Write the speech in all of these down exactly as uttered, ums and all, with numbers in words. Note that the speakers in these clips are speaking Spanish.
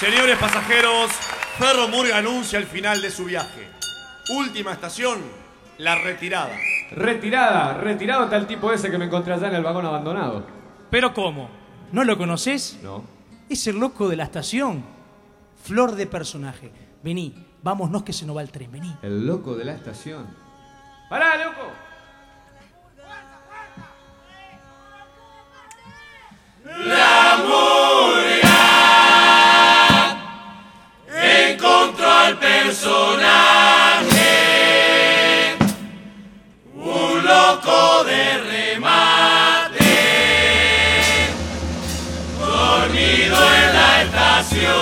Señores pasajeros, Ferromurga anuncia el final de su viaje. Última estación, la retirada. Retirada, retirado está el tipo ese que me encontré allá en el vagón abandonado. ¿Pero cómo? ¿No lo conoces? No. Es el loco de la estación. Flor de personaje. Vení, vámonos que se nos va el tren, vení. El loco de la estación. ¡Pará, loco! La Murga encontró al personaje, un loco de remate, dormido en la estación.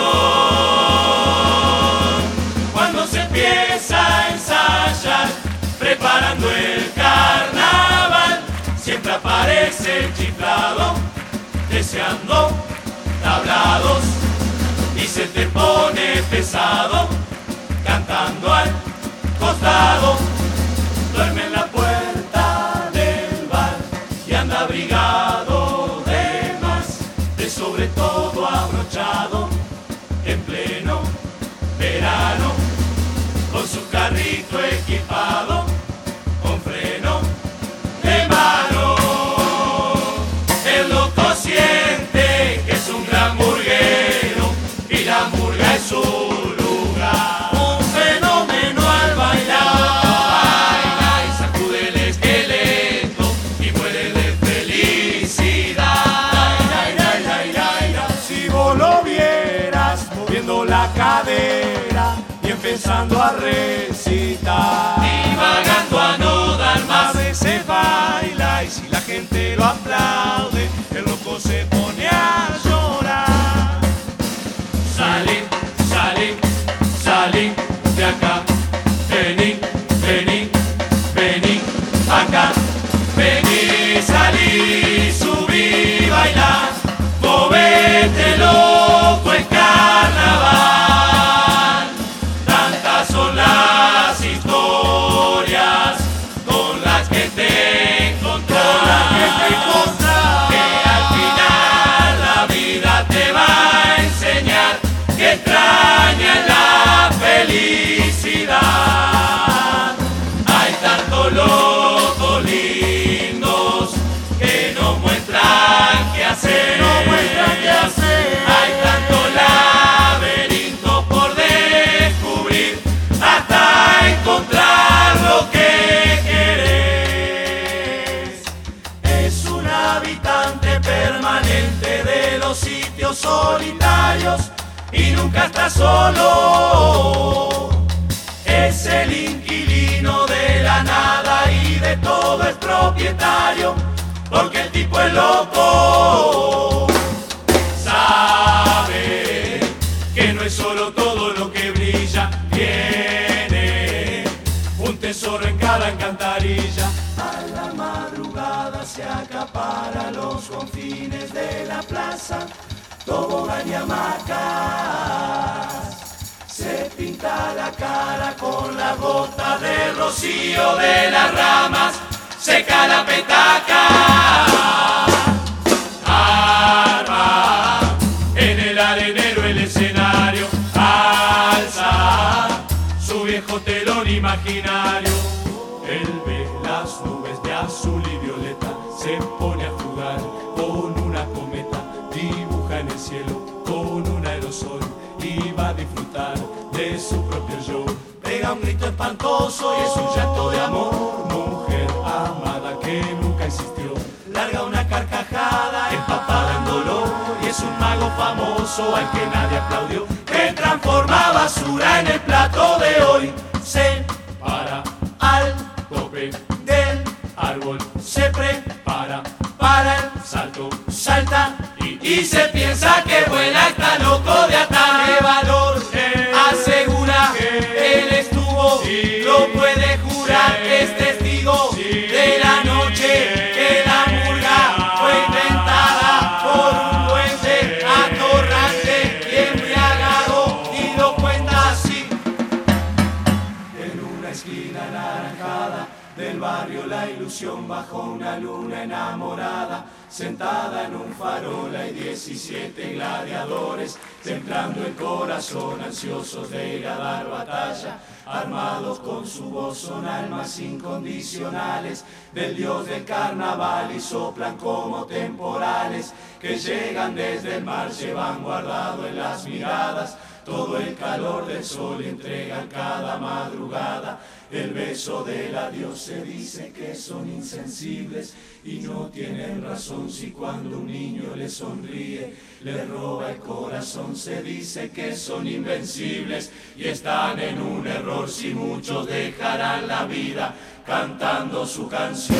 Cuando se empieza a ensayar, preparando el carnaval, siempre aparece el chiflado, deseando tablados, y se te pone pesado, cantando al costado. Duerme en la puerta del bar y anda abrigado de más, de sobre todo abrochado, en pleno verano, con su carrito equipado, con freno de mano. El loco siente que es un gran murguero y la murga es su lugar. Un fenómeno al bailar, baila y sacude el esqueleto y muere de felicidad. Lai, lai, lai, lai, lai. Si vos lo vieras moviendo la cadera y empezando a recitar, divagando a no dar más, de se baila, y si la gente lo aplaude, el loco se pone a llorar. Salí, salí, salí de acá, vení, vení, vení acá, vení, salí, subí, bailá, movete loco en carnaval. Tantas son las historias con las que te encontrás, que al final la vida te va a enseñar que extraña la felicidad. Hay tantos locos lindos que no muestran qué hacer, no muestran qué hacer. Hay tantos laberintos por descubrir hasta encontrar lo que querés. Es un habitante permanente de los sitios solitarios y nunca está solo. Es el inquilino de la nada y de todo es propietario, porque el tipo es loco. Sabe que no es solo todo lo que brilla, tiene un tesoro en cada encantarilla. A la madrugada se acapara los confines de la plaza, tobogán y hamacas. Se pinta la cara con la gota de rocío de las ramas, seca la petaca. Arma en el arenero el escenario, alza su viejo telón imaginario. Él ve las nubes de azul y violeta, se pone a jugar con una cometa, dibuja en el cielo con un aerosol y va a disfrutar de su propio show. Pega un grito espantoso y es un llanto de amor. Mujer amada que nunca existió, larga una carcajada empapada en dolor, y es un mago famoso al que nadie aplaudió, que transforma basura en el plato de hoy. Se para al tope del árbol, se prepara para el salto, salta y, y se piensa que vuela, está loco de atar. ¡Qué valor! Eh, asegura que él estuvo, sí, lo puede jurar, sí, es testigo, sí, de la noche que la murga fue inventada por un duende atorrante y embriagado, y lo cuenta así. En una esquina anaranjada del barrio la ilusión bajo una luna enamorada, sentada en un farol hay diecisiete gladiadores, temblando el corazón, ansiosos de ir a dar batalla. Armados con su voz son almas incondicionales del dios del carnaval y soplan como temporales que llegan desde el mar, llevan guardado en las miradas todo el calor del sol y entregan cada madrugada el beso del adiós. Se dice que son insensibles y no tienen razón si cuando un niño les sonríe le roba el corazón. Se dice que son invencibles y están en un error si muchos dejarán la vida cantando su canción.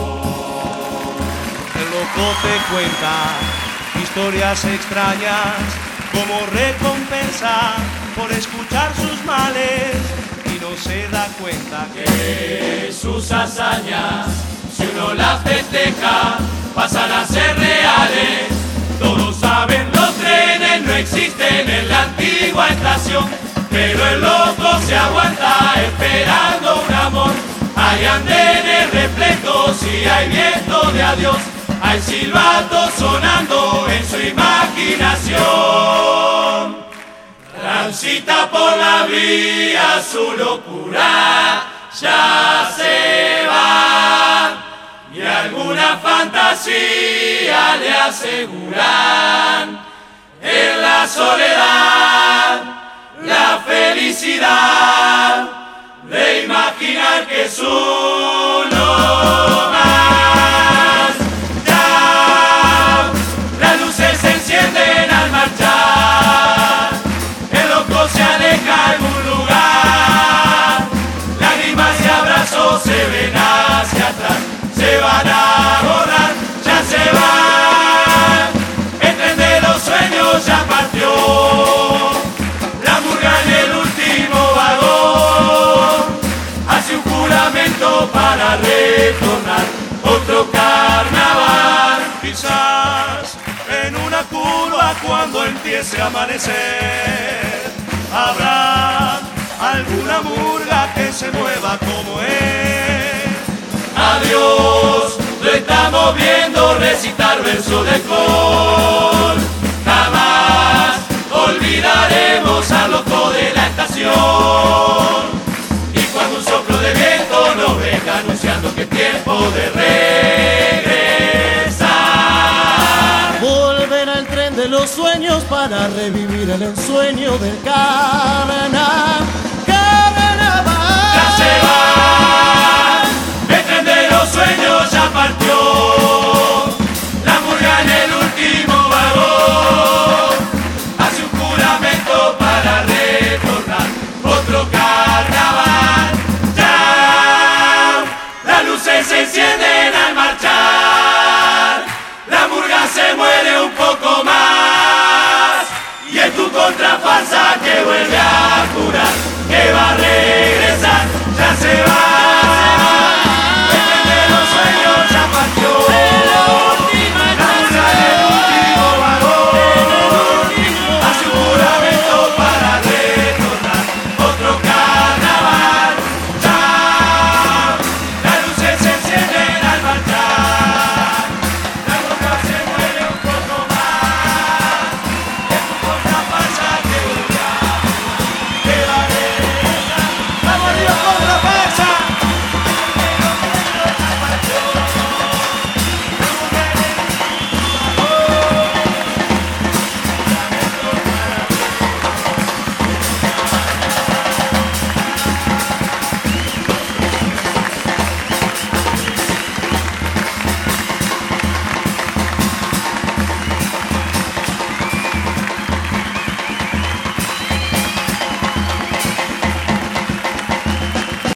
El loco te cuenta historias extrañas como recompensa por escuchar sus males y no se da cuenta que sus hazañas, si uno las festeja, pasan a ser reales. Todos saben, los trenes no existen en la antigua estación, pero el loco se aguanta esperando un amor. Hay andenes reflejos y hay viento de adiós, hay silbatos sonando en su imaginación. Transita por la vía su locura, ya se va, y alguna fantasía le aseguran en la soledad la felicidad de imaginar que es uno más. Ya las luces se encienden al marchar, el loco se aleja a algún lugar, lágrimas y abrazos se ven hacia atrás, se van a borrar, ya se van, el tren de los sueños ya partió, la murga en el último vagón, hace un juramento para retornar otro carnaval. quizás en una curva cuando empiece a amanecer habrá alguna murga que se mueva como él. Adiós, lo estamos viendo recitar versos de col. Jamás olvidaremos al loco de la estación. Y cuando un soplo de viento nos venga anunciando que es tiempo de regresar. Volver al tren de los sueños para revivir el ensueño del carnaval. Ya se va, el tren de los sueños ya partió.